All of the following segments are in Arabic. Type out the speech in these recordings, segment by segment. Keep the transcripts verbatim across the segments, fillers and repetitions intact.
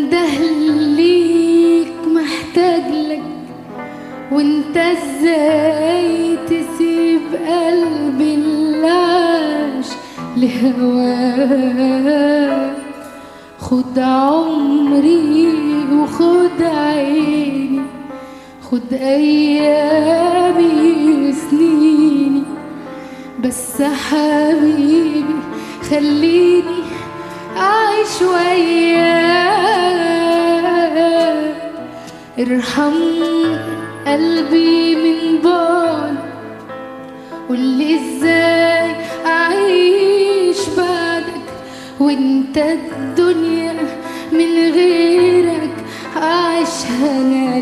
بنده ليك محتاج لك، وانت ازاي تسيب قلبي اللي عاش لهواك؟ خد عمري وخد عيني، خد ايامي وسنيني، بس حبيبي خليني أعيش وياك. ارحم قلبي من بعد، قولي ازاي أعيش بعدك، وانت الدنيا من غيرك أعيشها أنا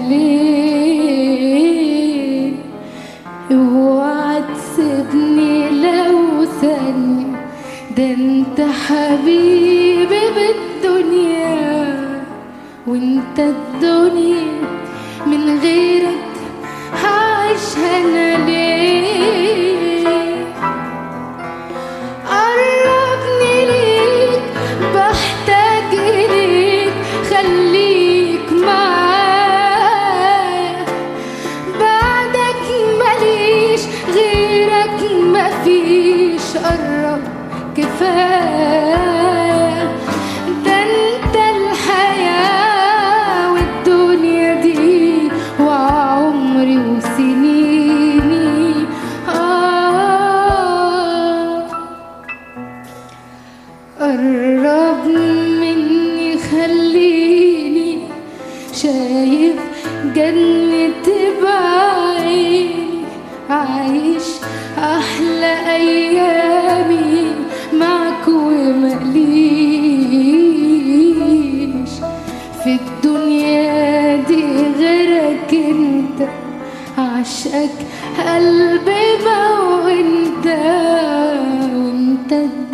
ليه؟ اوعى تسيبني لو ثانية، ده انت حبيبي بالدنيا، وانت الدنيا من غيرك هعيشها انا ليه؟ قربني ليك بحتاج اليك، خليك معايا، بعدك ماليش غيرك مفيش، قرب كفاية، ده انت الحياة والدنيا دي وعمري وسنيني. آه قرب مني خليني شايف جنة بعيني، عايش أحلى أيامي معك ومقليش في الدنيا دي غيرك انت، عشقك قلبي ما وانت، وانت